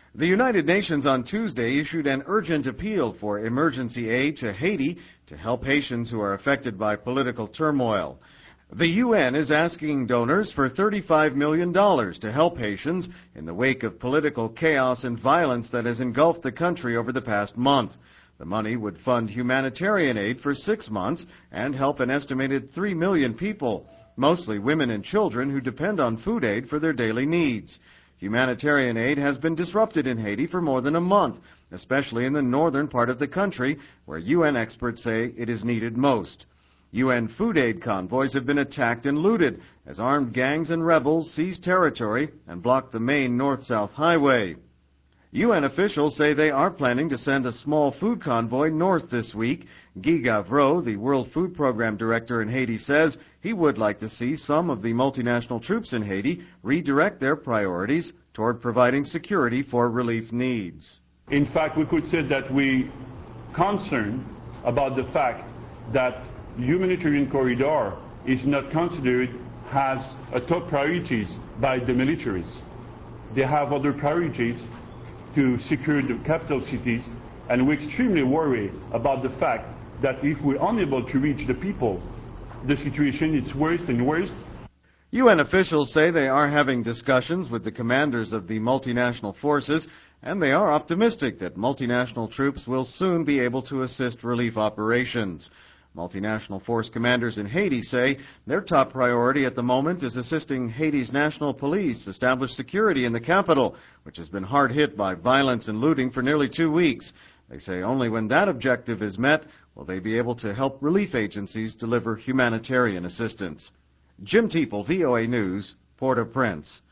The United Nations on Tuesday issued an urgent appeal for emergency aid to Haiti to help Haitians who are affected by political turmoil. The UN is asking donors for $35 million to help Haitians in the wake of political chaos and violence that has engulfed the country over the past month. The money would fund humanitarian aid for 6 months and help an estimated 3 million people, mostly women and children who depend on food aid for their daily needs. Humanitarian aid has been disrupted in Haiti for more than a month, especially in the northern part of the country, where UN experts say it is needed most. UN food aid convoys have been attacked and looted as armed gangs and rebels seize territory and block the main north-south highway. UN officials say they are planning to send a small food convoy north this week. Guy Gavreau, the World Food Program director in Haiti, says he would like to see some of the multinational troops in Haiti redirect their priorities toward providing security for relief needs. In fact, we could say that we concerned about the fact that humanitarian corridor is not considered as a top priorities by the militaries. They have other priorities to secure the capital cities, and we're extremely worried about the fact that if we're unable to reach the people, the situation is worse and worse. UN officials say they are having discussions with the commanders of the multinational forces, and they are optimistic that multinational troops will soon be able to assist relief operations. Multinational force commanders in Haiti say their top priority at the moment is assisting Haiti's national police establish security in the capital, which has been hard hit by violence and looting for nearly 2 weeks. They say only when that objective is met will they be able to help relief agencies deliver humanitarian assistance. Jim Teeple, VOA News, Port-au-Prince.